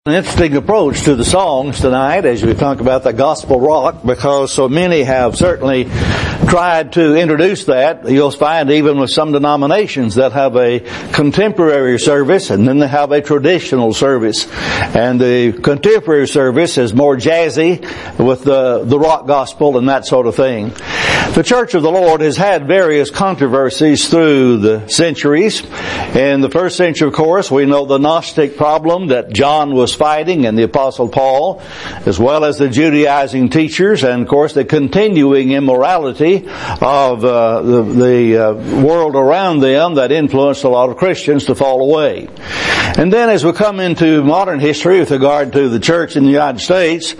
An interesting approach to the songs tonight as we talk about the gospel rock, because so many have certainly tried to introduce that. You'll find even with some denominations that have a contemporary service and then they have a traditional service. And the contemporary service is more jazzy with the rock gospel and that sort of thing. The Church of the Lord has had various controversies through the centuries. In the first century, of course, we know the Gnostic problem that John was fighting and the Apostle Paul, as well as the Judaizing teachers, and of course the continuing immorality of the world around them that influenced a lot of Christians to fall away. And then as we come into modern history with regard to the church in the United States,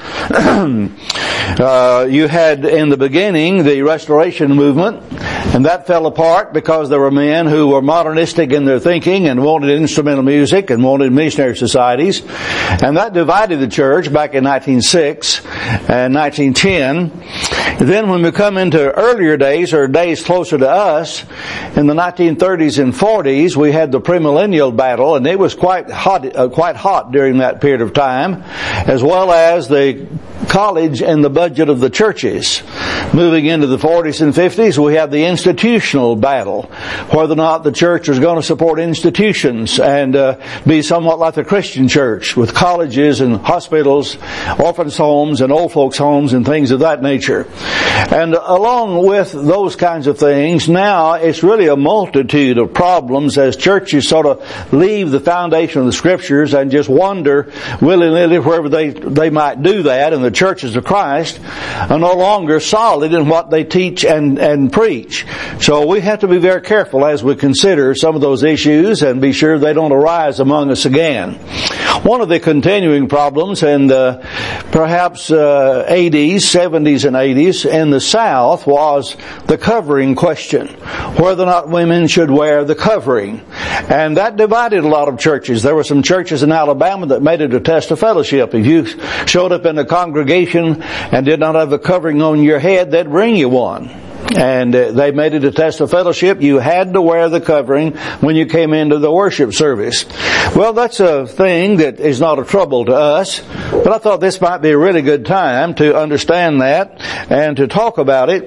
you had in the beginning the Restoration movement, and that fell apart because there were men who were modernistic in their thinking and wanted instrumental music and wanted missionary societies. And that divided the church back in 1906 and 1910. Then when we come into earlier days, or days closer to us, in the 1930s and 40s, we had the premillennial battle, and it was quite hot during that period of time, as well as the college and the budget of the churches. Moving into the 40s and 50s, we have the institutional battle, whether or not the church was going to support institutions and be somewhat like the Christian church, with colleges and hospitals, orphans' homes and old folks' homes and things of that nature. And along with those kinds of things, now it's really a multitude of problems as churches sort of leave the foundation of the Scriptures and just wander willy-nilly wherever they might do that, and the churches of Christ are no longer solid in what they teach and preach. So we have to be very careful as we consider some of those issues and be sure they don't arise among us again. One of the continuing problems in the perhaps 80s, 70s and 80s in the South was the covering question, whether or not women should wear the covering. And that divided a lot of churches. There were some churches in Alabama that made it a test of fellowship. If you showed up in a congregation and did not have a covering on your head, they'd bring you one. And they made it a test of fellowship. You had to wear the covering when you came into the worship service. Well, that's a thing that is not a trouble to us, but I thought this might be a really good time to understand that and to talk about it.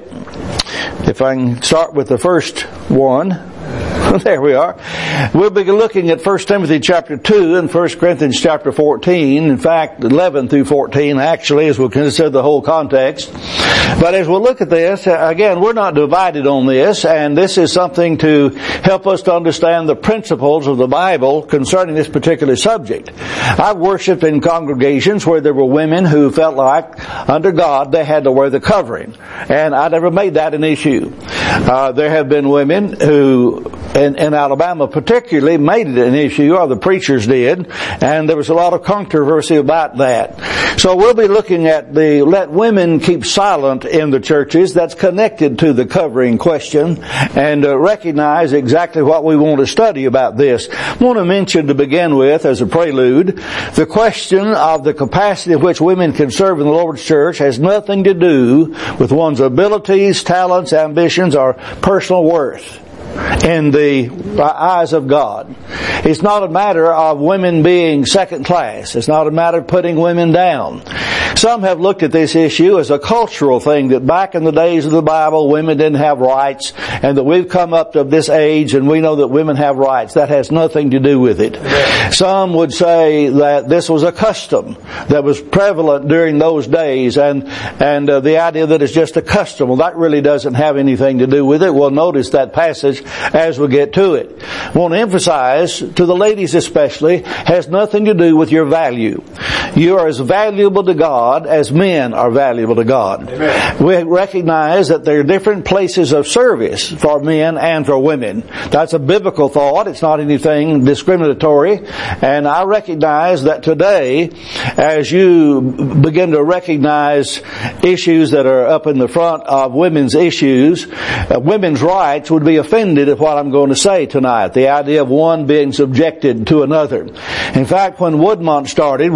If I can start with the first one. There we are. We'll be looking at 1 Timothy chapter 2 and 1 Corinthians chapter 14. In fact, 11 through 14 actually, as we'll consider the whole context. But as we'll look at this, again, we're not divided on this, and this is something to help us to understand the principles of the Bible concerning this particular subject. I've worshiped in congregations where there were women who felt like, under God, they had to wear the covering. And I never made that an issue. There have been women who, in Alabama particularly, made it an issue, or the preachers did, and there was a lot of controversy about that. So we'll be looking at the let women keep silent in the churches. That's connected to the covering question, and recognize exactly what we want to study about this. I want to mention to begin with, as a prelude, the question of the capacity of which women can serve in the Lord's church has nothing to do with one's abilities, talents, ambitions, or personal worth in the eyes of God. It's not a matter of women being second class. It's not a matter of putting women down. Some have looked at this issue as a cultural thing, that back in the days of the Bible, women didn't have rights, and that we've come up to this age and we know that women have rights. That has nothing to do with it. Some would say that this was a custom that was prevalent during those days, and the idea that it's just a custom, well, that really doesn't have anything to do with it. We'll notice that passage as we get to it. I want to emphasize, to the ladies especially, has nothing to do with your value. You are as valuable to God as men are valuable to God. Amen. We recognize that there are different places of service for men and for women. That's a biblical thought. It's not anything discriminatory. And I recognize that today, as you begin to recognize issues that are up in the front of women's issues, women's rights would be offended at what I'm going to say tonight. The idea of one being subjected to another. In fact, when Woodmont started, we had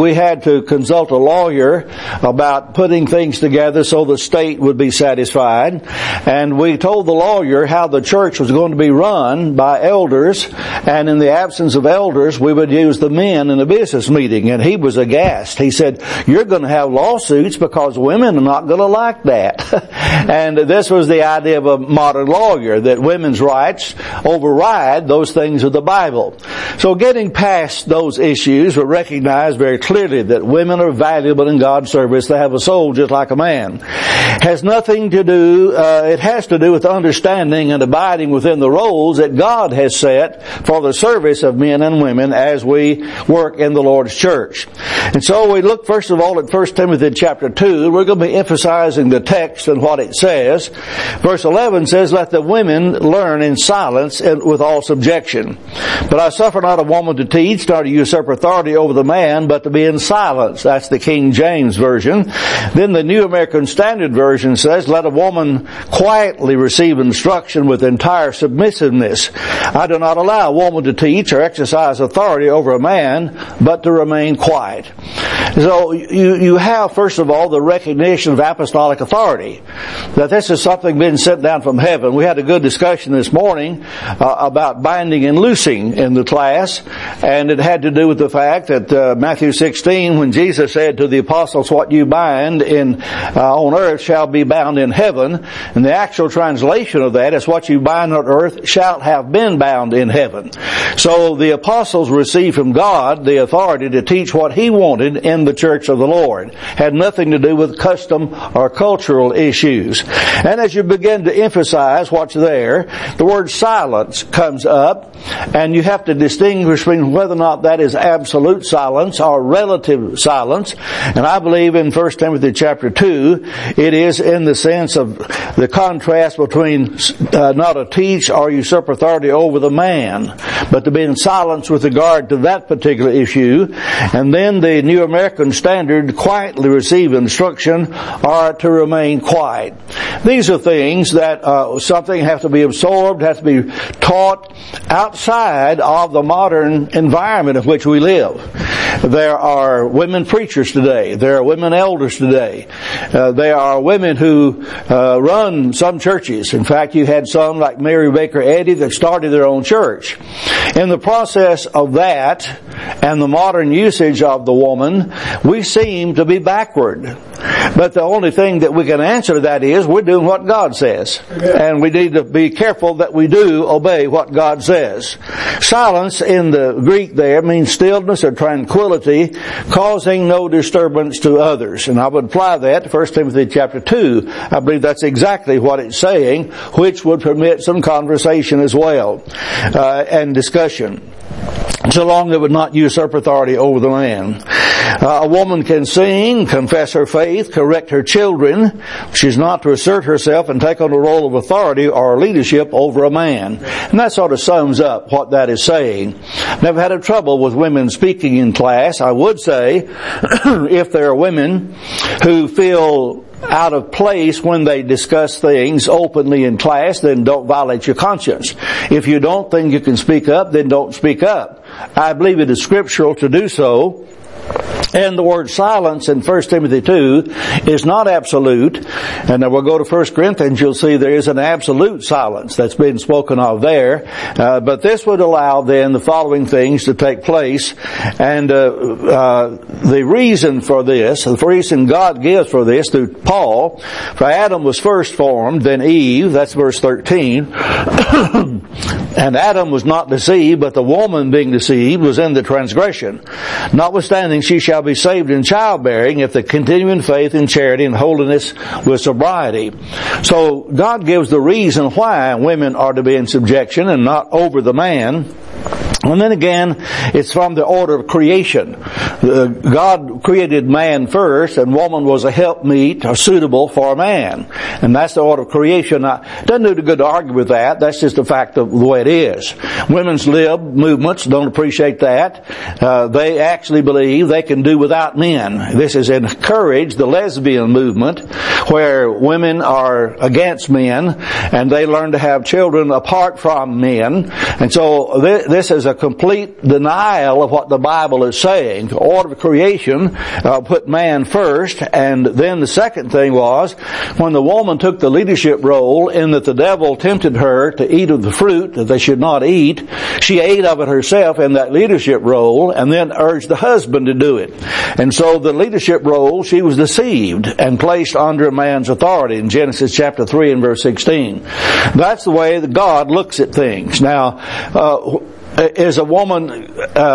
to consult a lawyer about putting things together so the state would be satisfied. And we told the lawyer how the church was going to be run by elders, and in the absence of elders, we would use the men in a business meeting. And he was aghast. He said, "You're going to have lawsuits because women are not going to like that." And this was the idea of a modern lawyer, that women's rights override those things of the Bible. So getting past those issues, we recognize very clearly that women are valuable in God's service. They have a soul just like a man. Has nothing to do, it has to do with understanding and abiding within the roles that God has set for the service of men and women as we work in the Lord's church. And so we look first of all at 1 Timothy chapter 2. We're going to be emphasizing the text and what it says. Verse 11 says, "Let the women learn in silence and with all subjection. But I suffer not a woman to teach, nor to usurp authority over the man, but to be in silence." That's the King James Version. Then the New American Standard Version says, "Let a woman quietly receive instruction with entire submissiveness. I do not allow a woman to teach or exercise authority over a man, but to remain quiet." So you have, first of all, the recognition of apostolic authority, that this is something being sent down from heaven. We had a good discussion this morning about binding and loosing in the class, and it had to do with the fact that Matthew 16, when Jesus said to the apostles, "What you bind on earth shall be bound in heaven," and the actual translation of that is, "What you bind on earth shall have been bound in heaven." So the apostles received from God the authority to teach what He wanted in the church of the Lord. Had nothing to do with custom or cultural issues. And as you begin to emphasize what's there, the word silence comes up, and you have to distinguish between whether or not that is absolute silence or relative silence. And I believe in 1 Timothy chapter 2, it is in the sense of the contrast between not to teach or usurp authority over the man, but to be in silence with regard to that particular issue. And then the New American Standard, "quietly receive instruction," or to remain quiet. These are things that something has to be absorbed, has to be taught outside of the modern environment in which we live. There are women preachers today. There are women elders today. There are women who run some churches. In fact, you had some like Mary Baker Eddy that started their own church. In the process of that and the modern usage of the woman, we seem to be backward. But the only thing that we can answer to that is we're doing what God says. And we need to be careful that we do obey what God says. Silence in the Greek there means stillness or tranquility, causing no disturbance to others. And I would apply that to 1 Timothy chapter 2. I believe that's exactly what it's saying, which would permit some conversation as well, and discussion, so long it would not usurp authority over the man. A woman can sing, confess her faith, correct her children. She's not to assert herself and take on a role of authority or leadership over a man. And that sort of sums up what that is saying. Never had a trouble with women speaking in class. I would say, if there are women who feel out of place when they discuss things openly in class, then don't violate your conscience. If you don't think you can speak up, then don't speak up. I believe it is scriptural to do so. And the word silence in 1 Timothy 2 is not absolute. And then we'll go to 1 Corinthians, you'll see there is an absolute silence that's been spoken of there. But this would allow then the following things to take place. And the reason for this, the reason God gives for this through Paul, for Adam was first formed, then Eve, that's verse 13. And Adam was not deceived, but the woman being deceived was in the transgression. Notwithstanding, she shall be saved in childbearing if they continue in faith and charity and holiness with sobriety. So God gives the reason why women are to be in subjection and not over the man. And then again, it's from the order of creation. God created man first, and woman was a helpmeet or suitable for man. And that's the order of creation. Now, it doesn't do good to argue with that. That's just the fact of the way it is. Women's lib movements don't appreciate that. They actually believe they can do without men. This has encouraged the lesbian movement, where women are against men, and they learn to have children apart from men. And so this is a complete denial of what the Bible is saying. The order of creation put man first, and then the second thing was when the woman took the leadership role in that the devil tempted her to eat of the fruit that they should not eat, she ate of it herself in that leadership role and then urged the husband to do it. And so the leadership role, she was deceived and placed under a man's authority in Genesis chapter 3 and verse 16. That's the way that God looks at things. Now, is a woman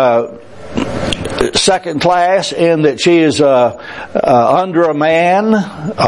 second class in that she is under a man,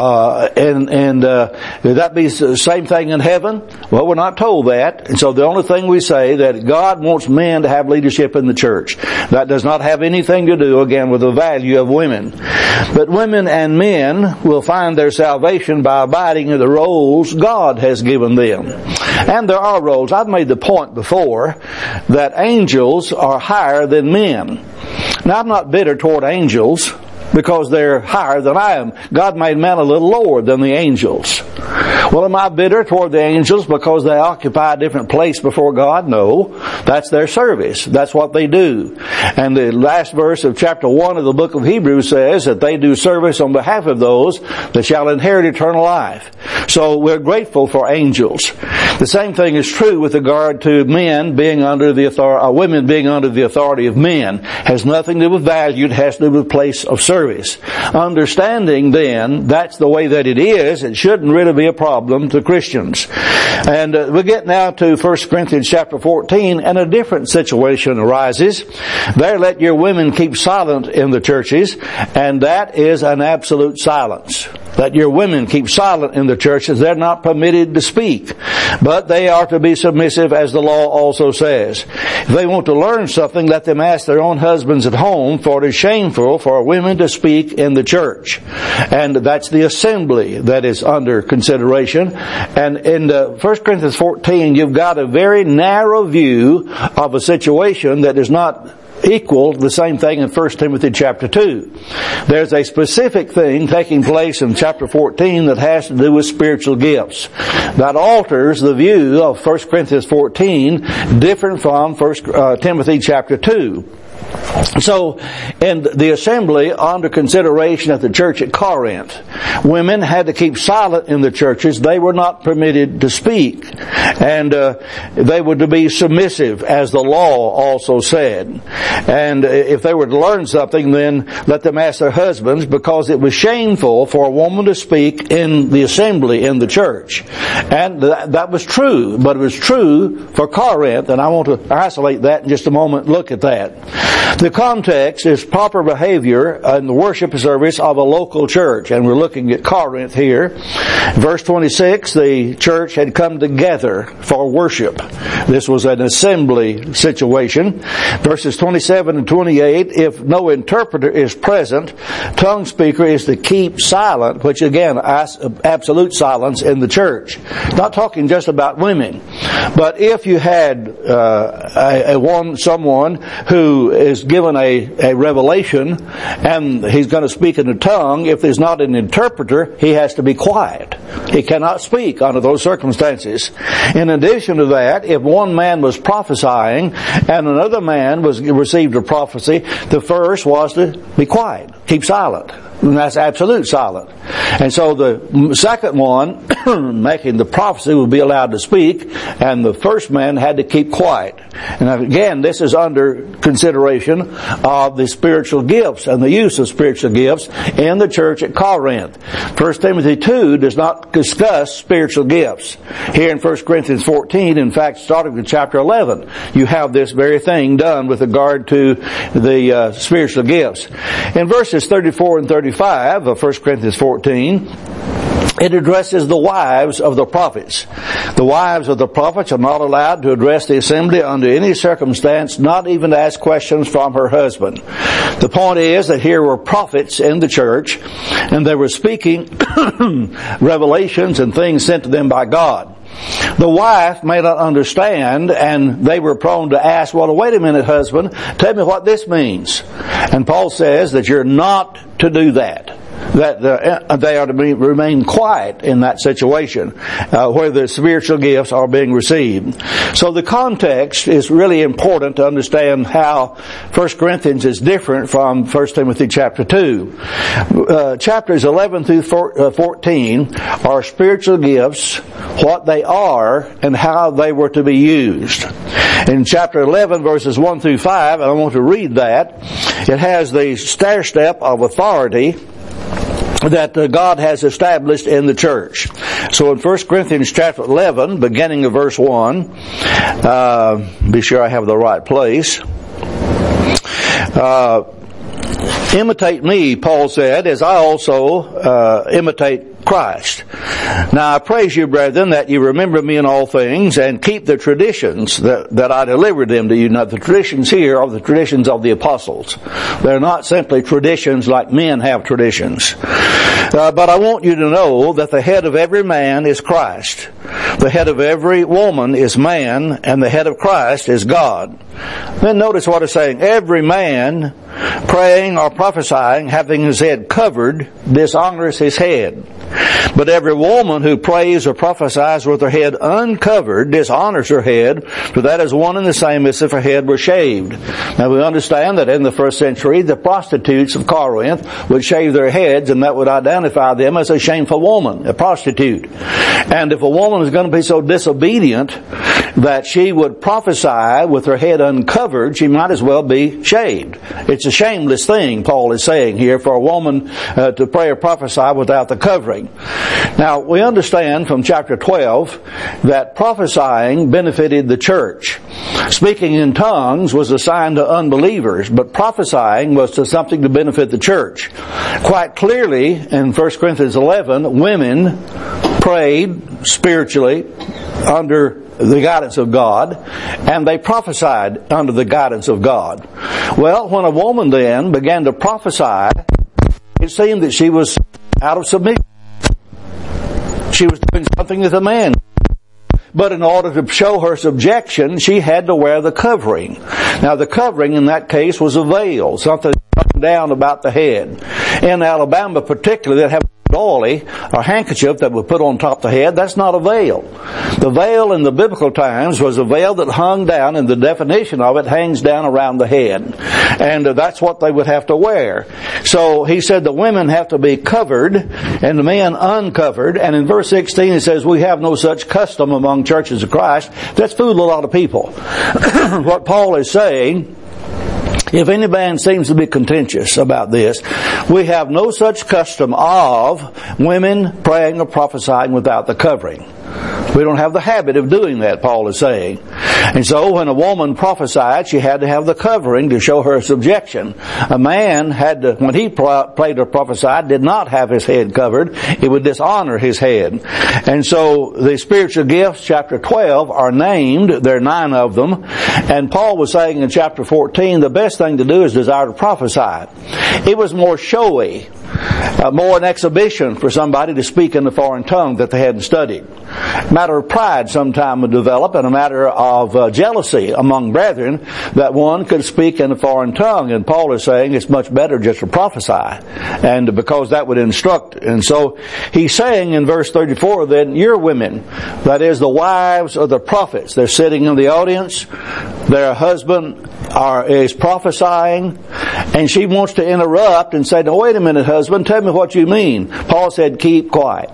and would that be the same thing in heaven? Well, we're not told that, and so the only thing we say that God wants men to have leadership in the church. That does not have anything to do, again, with the value of women. But women and men will find their salvation by abiding in the roles God has given them. And there are roles. I've made the point before that angels are higher than men. Now, I'm not bitter toward angels because they're higher than I am. God made man a little lower than the angels. Well, am I bitter toward the angels because they occupy a different place before God? No. That's their service. That's what they do. And the last verse of chapter 1 of the book of Hebrews says that they do service on behalf of those that shall inherit eternal life. So we're grateful for angels. The same thing is true with regard to men being under the authority, women being under the authority of men. Has nothing to do with value. It has to do with place of service. Understanding then that's the way that it is, it shouldn't really be a problem to Christians. And we get now to 1 Corinthians chapter 14, and a different situation arises. There, let your women keep silent in the churches, and that is an absolute silence. Let your women keep silent in the churches. They're not permitted to speak, but they are to be submissive, as the law also says. If they want to learn something, let them ask their own husbands at home, for it is shameful for women to speak in the church. And that's the assembly that is under consideration. And in 1 Corinthians 14, you've got a very narrow view of a situation that is not equal the same thing in 1 Timothy chapter 2. There's a specific thing taking place in chapter 14 that has to do with spiritual gifts. That alters the view of 1 Corinthians 14, different from 1 Timothy chapter 2. So, in the assembly under consideration at the church at Corinth, women had to keep silent in the churches. They were not permitted to speak. And they were to be submissive, as the law also said. And if they were to learn something, then let them ask their husbands, because it was shameful for a woman to speak in the assembly in the church. And that was true, but it was true for Corinth, and I want to isolate that in just a moment. Look at that. The context is proper behavior in the worship service of a local church, and we're looking at Corinth here. Verse 26, the church had come together for worship. This was an assembly situation. Verses 27 and 28, if no interpreter is present, tongue speaker is to keep silent, which again, absolute silence in the church. Not talking just about women, but if you had someone who is given a revelation and he's going to speak in a tongue, if there's not an interpreter, he has to be quiet. He cannot speak under those circumstances. In addition to that, if one man was prophesying and another man received a prophecy, the first was to be quiet, keep silent. And that's absolute silent. And so the second one, making the prophecy, would be allowed to speak, and the first man had to keep quiet. And again, this is under consideration of the spiritual gifts and the use of spiritual gifts in the church at Corinth. 1 Timothy 2 does not discuss spiritual gifts. Here in 1 Corinthians 14, in fact, starting with chapter 11, you have this very thing done with regard to the spiritual gifts. In verses 34 and 35 of 1 Corinthians 14, it addresses the wives of the prophets. The wives of the prophets are not allowed to address the assembly under any circumstance, not even to ask questions from her husband. The point is that here were prophets in the church, and they were speaking revelations and things sent to them by God. The wife may not understand, and they were prone to ask, well, wait a minute, husband, tell me what this means. And Paul says that you're not to do that. that they are to remain quiet in that situation where the spiritual gifts are being received. So the context is really important to understand how 1 Corinthians is different from 1 Timothy chapter 2. Chapters 11 through 14 are spiritual gifts, what they are, and how they were to be used. In chapter 11, verses 1 through 5, and I want to read that, it has the stair step of authority that God has established in the church. So in 1 Corinthians chapter 11, beginning of verse 1, be sure I have the right place. Imitate me, Paul said, as I also imitate Christ. Now I praise you, brethren, that you remember me in all things and keep the traditions that I delivered them to you. Now the traditions here are the traditions of the apostles. They're not simply traditions like men have traditions. But I want you to know that the head of every man is Christ. The head of every woman is man, and the head of Christ is God. Then notice what it's saying. Every man praying or prophesying, having his head covered, dishonors his head. But every woman who prays or prophesies with her head uncovered dishonors her head, for that is one and the same as if her head were shaved. Now we understand that in the first century, the prostitutes of Corinth would shave their heads, and that would identify them as a shameful woman, a prostitute. And if a woman is going to be so disobedient that she would prophesy with her head uncovered, she might as well be shaved. It's a shameless thing, Paul is saying here, for a woman to pray or prophesy without the covering. Now, we understand from chapter 12 that prophesying benefited the church. Speaking in tongues was assigned to unbelievers, but prophesying was to something to benefit the church. Quite clearly, in 1 Corinthians 11, women prayed spiritually under the guidance of God, and they prophesied under the guidance of God. Well, when a woman then began to prophesy, it seemed that she was out of submission. She was doing something that a man. But in order to show her subjection, she had to wear the covering. Now the covering in that case was a veil, something down about the head. In Alabama particularly, they'd have a dolly or handkerchief that would put on top of the head. That's not a veil. The veil in the biblical times was a veil that hung down, and the definition of it hangs down around the head. And that's what they would have to wear. So he said the women have to be covered and the men uncovered. And in verse 16 it says, we have no such custom among churches of Christ. That's fooled a lot of people. What Paul is saying, if any man seems to be contentious about this, we have no such custom of women praying or prophesying without the covering. We don't have the habit of doing that, Paul is saying. And so when a woman prophesied, she had to have the covering to show her subjection. A man had to, when he prayed or prophesied, did not have his head covered. It would dishonor his head. And so the spiritual gifts, chapter 12, are named. There are 9 of them. And Paul was saying in chapter 14, the best thing to do is desire to prophesy. It was more showy, more an exhibition for somebody to speak in a foreign tongue that they hadn't studied. A matter of pride sometime would develop, and a matter of jealousy among brethren that one could speak in a foreign tongue. And Paul is saying it's much better just to prophesy, and because that would instruct. And so he's saying in verse 34 that your women, that is the wives of the prophets, they're sitting in the audience, their husband is prophesying, and she wants to interrupt and say, now wait a minute, husband, tell me what you mean. Paul said, keep quiet.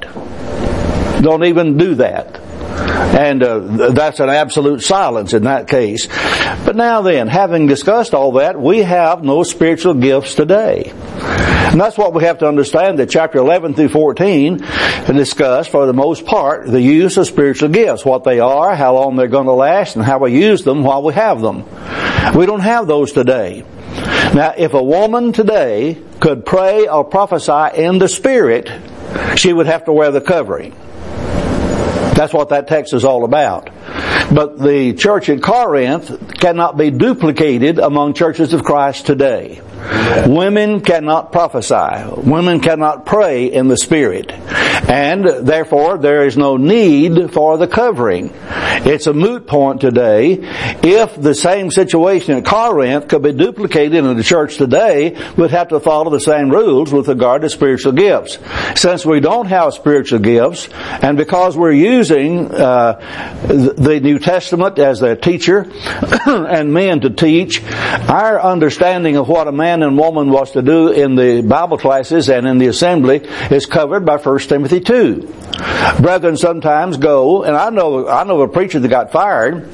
Don't even do that. And that's an absolute silence in that case. But now then, having discussed all that, we have no spiritual gifts today. And that's what we have to understand, that chapter 11 through 14 discuss, for the most part, the use of spiritual gifts, what they are, how long they're going to last, and how we use them while we have them. We don't have those today. Now, if a woman today could pray or prophesy in the Spirit, she would have to wear the covering. That's what that text is all about. But the church at Corinth cannot be duplicated among churches of Christ today. Women cannot prophesy. Women cannot pray in the Spirit. And therefore, there is no need for the covering. It's a moot point today. If the same situation at Corinth could be duplicated in the church today, we'd have to follow the same rules with regard to spiritual gifts. Since we don't have spiritual gifts, and because we're using the New Testament as a teacher and men to teach, our understanding of what a man and woman was to do in the Bible classes and in the assembly is covered by 1 Timothy 2. Brethren sometimes go, and I know a preacher that got fired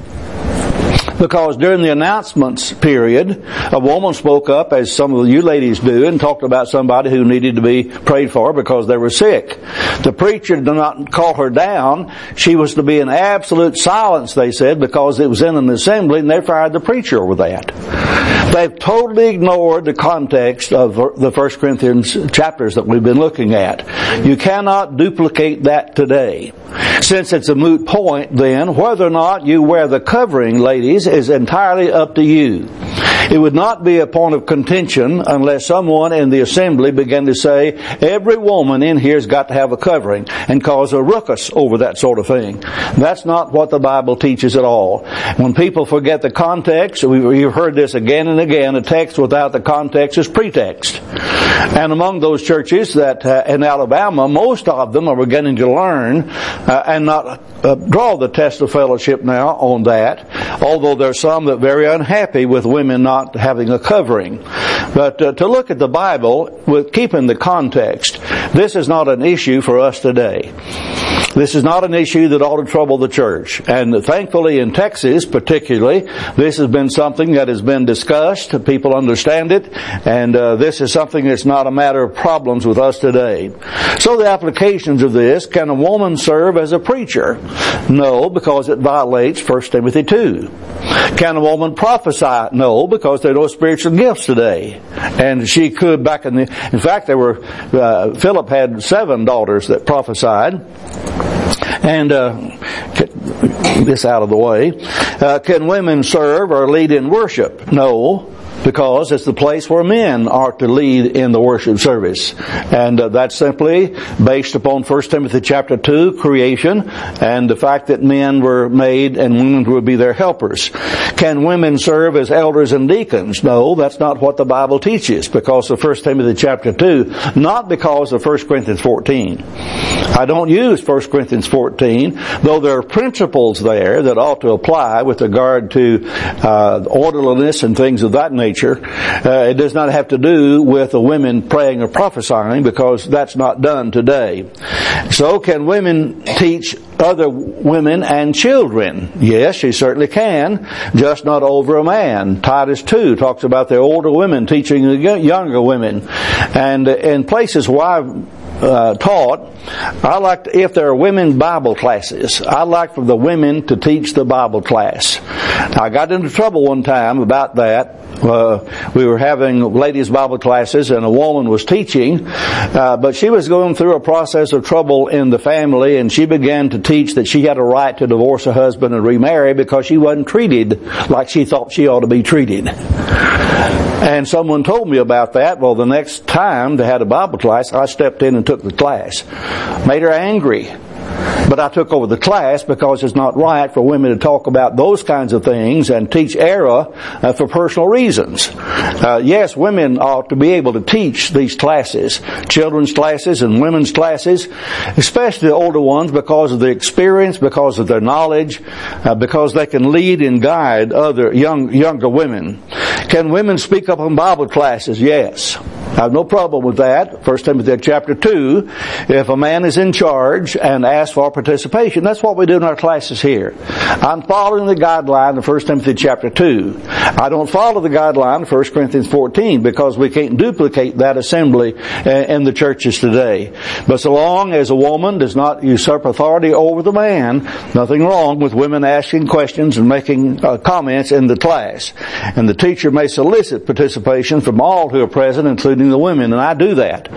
because during the announcements period, a woman spoke up, as some of you ladies do, and talked about somebody who needed to be prayed for because they were sick. The preacher did not call her down. She was to be in absolute silence, they said, because it was in an assembly, and they fired the preacher over that. They've totally ignored the context of the 1 Corinthians chapters that we've been looking at. You cannot duplicate that today. Since it's a moot point, then, whether or not you wear the covering, ladies, is entirely up to you. It would not be a point of contention unless someone in the assembly began to say, every woman in here's got to have a covering, and cause a ruckus over that sort of thing. That's not what the Bible teaches at all. When people forget the context, you've heard this again and again, a text without the context is pretext. And among those churches that in Alabama, most of them are beginning to learn and not draw the test of fellowship now on that, although there are some that are very unhappy with women not having a covering. But to look at the Bible with keeping the context, this is not an issue for us today. This is not an issue that ought to trouble the church. And thankfully in Texas particularly, this has been something that has been discussed. People understand it. And this is something that's not a matter of problems with us today. So the applications of this: can a woman serve as a preacher? No, because it violates 1 Timothy 2. Can a woman prophesy? No, because there are no spiritual gifts today. And she could in fact, Philip had 7 daughters that prophesied. And get this out of the way. Can women serve or lead in worship? No, because it's the place where men are to lead in the worship service. And that's simply based upon 1 Timothy chapter 2, creation, and the fact that men were made and women would be their helpers. Can women serve as elders and deacons? No, that's not what the Bible teaches, because of 1 Timothy chapter 2, not because of 1 Corinthians 14. I don't use 1 Corinthians 14, though there are principles there that ought to apply with regard to orderliness and things of that nature. It does not have to do with the women praying or prophesying, because that's not done today. So can women teach other women and children? Yes, she certainly can, just not over a man. Titus 2 talks about the older women teaching the younger women. And in places where I've taught, if there are women Bible classes, I like for the women to teach the Bible class. Now, I got into trouble one time about that. We were having ladies' Bible classes, and a woman was teaching, but she was going through a process of trouble in the family, and she began to teach that she had a right to divorce her husband and remarry because she wasn't treated like she thought she ought to be treated. And someone told me about that. Well, the next time they had a Bible class, I stepped in and took the class. Made her angry. But I took over the class because it's not right for women to talk about those kinds of things and teach error for personal reasons. Yes, women ought to be able to teach these classes, children's classes and women's classes, especially the older ones, because of the experience, because of their knowledge, because they can lead and guide other younger women. Can women speak up in Bible classes? Yes. I have no problem with that. 1 Timothy chapter 2, if a man is in charge and asks for participation, that's what we do in our classes here. I'm following the guideline of 1 Timothy chapter 2. I don't follow the guideline of 1 Corinthians 14 because we can't duplicate that assembly in the churches today. But so long as a woman does not usurp authority over the man, nothing wrong with women asking questions and making comments in the class. And the teacher may solicit participation from all who are present, including the women, and I do that.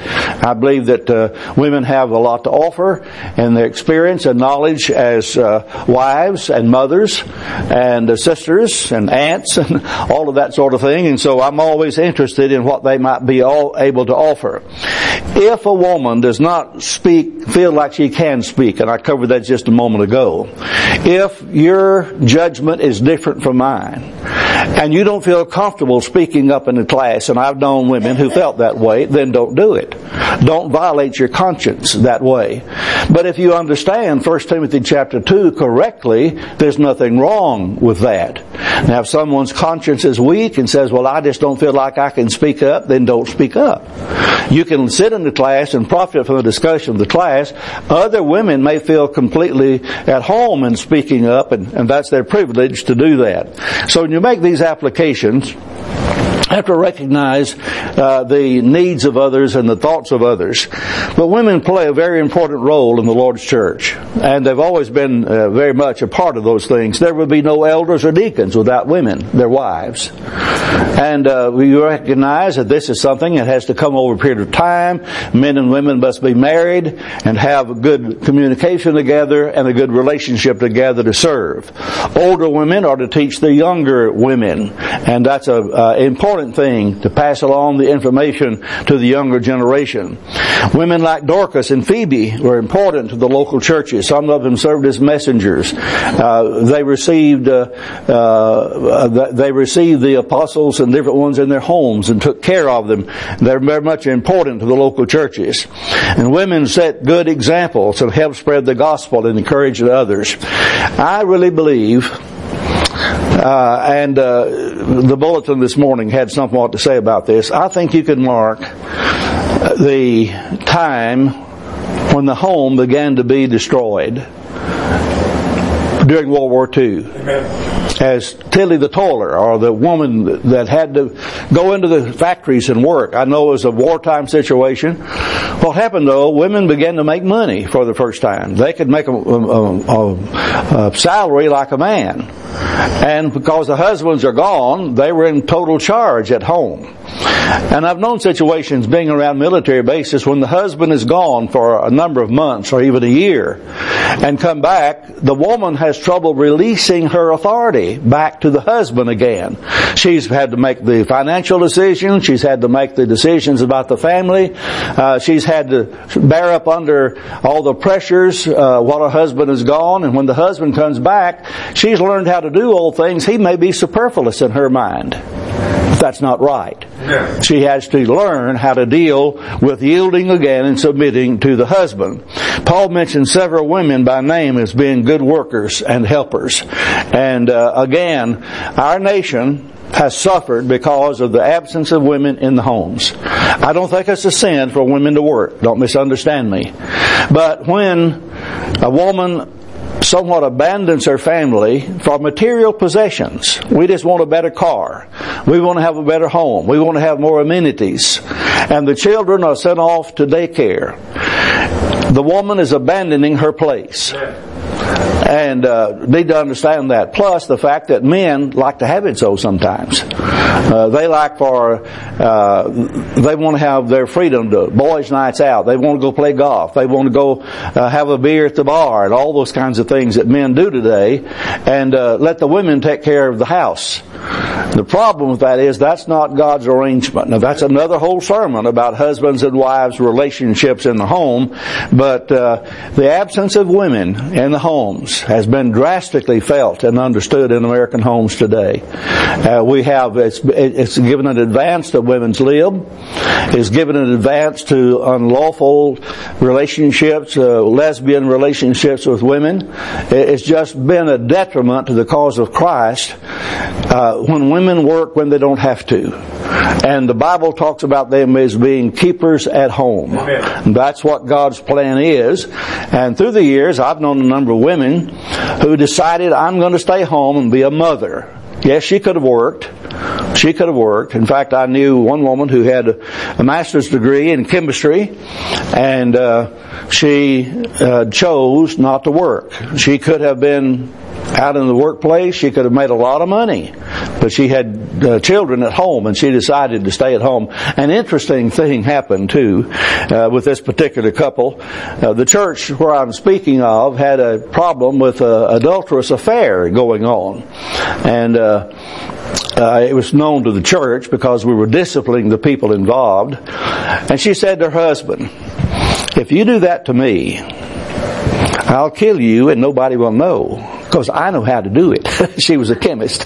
I believe that women have a lot to offer in their experience and knowledge as wives and mothers and sisters and aunts and all of that sort of thing. And so I'm always interested in what they might be all able to offer. If a woman does not feel like she can speak, and I covered that just a moment ago, if your judgment is different from mine, and you don't feel comfortable speaking up in the class, and I've known women who felt that way, then don't do it. Don't violate your conscience that way. But if you understand 1 Timothy chapter 2 correctly, there's nothing wrong with that. Now, if someone's conscience is weak and says, well, I just don't feel like I can speak up, then don't speak up. You can sit in the class and profit from the discussion of the class. Other women may feel completely at home in speaking up, and that's their privilege to do that. So when you make these applications, you have to recognize the needs of others and the thoughts of others. But women play a very important role in the Lord's church, and they've always been very much a part of those things. There would be no elders or deacons without women, their wives. And we recognize that this is something that has to come over a period of time. Men and women must be married and have a good communication together and a good relationship together to serve. Older women are to teach the younger women, and that's an important thing, to pass along the information to the younger generation. Women like Dorcas and Phoebe were important to the local churches. Some of them served as messengers. They received the apostles and different ones in their homes and took care of them. They're very much important to the local churches. And women set good examples and help spread the gospel and encourage others. I really believe, and the bulletin this morning had somewhat to say about this, I think you can mark the time when the home began to be destroyed during World War II. Amen. As Tilly the toiler, or the woman that had to go into the factories and work. I know it was a wartime situation. What happened though, women began to make money for the first time. They could make a salary like a man. And because the husbands are gone, they were in total charge at home. And I've known situations being around military bases when the husband is gone for a number of months or even a year and come back, the woman has trouble releasing her authority back to the husband again. She's had to make the financial decisions. She's had to make the decisions about the family. She's had to bear up under all the pressures while her husband is gone. And when the husband comes back, she's learned how to do all things. He may be superfluous in her mind. That's not right. Yeah. She has to learn how to deal with yielding again and submitting to the husband. Paul mentioned several women by name as being good workers and helpers. And again, our nation has suffered because of the absence of women in the homes. I don't think it's a sin for women to work. Don't misunderstand me. But when a woman somewhat abandons her family for material possessions. We just want a better car. We want to have a better home. We want to have more amenities. And the children are sent off to daycare. The woman is abandoning her place. And need to understand that. Plus the fact that men like to have it so sometimes. They want to have their freedom to boys' nights out. They want to go play golf. They want to go have a beer at the bar and all those kinds of things that men do today. And let the women take care of the house. The problem with that is that's not God's arrangement. Now that's another whole sermon about husbands and wives' relationships in the home. But the absence of women in the homes has been drastically felt and understood in American homes today. It's given an advance to women's lib. It's given an advance to unlawful relationships, lesbian relationships with women. It's just been a detriment to the cause of Christ when women work when they don't have to. And the Bible talks about them as being keepers at home. Amen. That's what God's plan is. And through the years, I've known a number of women who decided, I'm going to stay home and be a mother. Yes, she could have worked. She could have worked. In fact, I knew one woman who had a master's degree in chemistry, and she chose not to work. She could have been out in the workplace, she could have made a lot of money. But she had children at home, and she decided to stay at home. An interesting thing happened, too, with this particular couple. The church where I'm speaking of had a problem with an adulterous affair going on. And it was known to the church because we were disciplining the people involved. And she said to her husband, "If you do that to me, I'll kill you and nobody will know, because I know how to do it." She was a chemist.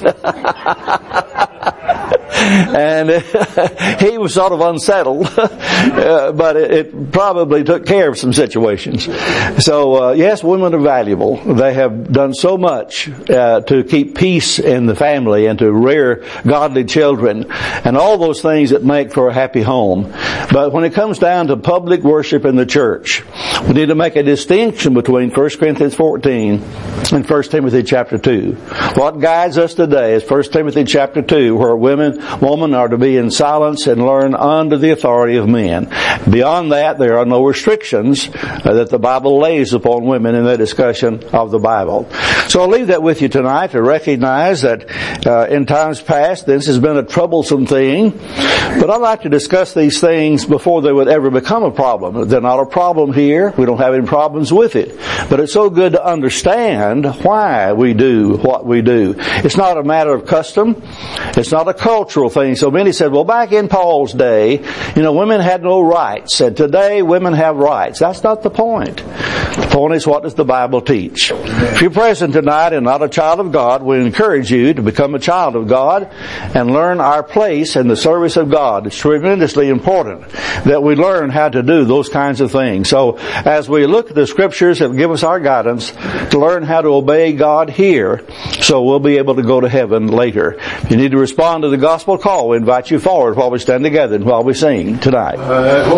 And he was sort of unsettled, but it probably took care of some situations. So, yes, women are valuable. They have done so much to keep peace in the family and to rear godly children and all those things that make for a happy home. But when it comes down to public worship in the church, we need to make a distinction between 1 Corinthians 14 and 1 Timothy chapter 2. What guides us today is 1 Timothy chapter 2, where women are to be in silence and learn under the authority of men. Beyond that, there are no restrictions that the Bible lays upon women in the discussion of the Bible. So I'll leave that with you tonight to recognize that in times past this has been a troublesome thing. But I'd like to discuss these things before they would ever become a problem. They're not a problem here. We don't have any problems with it. But it's so good to understand why we do what we do. It's not a matter of custom. It's not a cultural thing. So many said, well, back in Paul's day, women had no rights. And today, women have rights. That's not the point. The point is, what does the Bible teach? If you're present tonight and not a child of God, we encourage you to become a child of God and learn our place in the service of God. It's tremendously important that we learn how to do those kinds of things. So as we look at the Scriptures, it'll give us our guidance to learn how to obey God here, so we'll be able to go to heaven later. If you need to respond to the gospel call, we invite you forward while we stand together and while we sing tonight.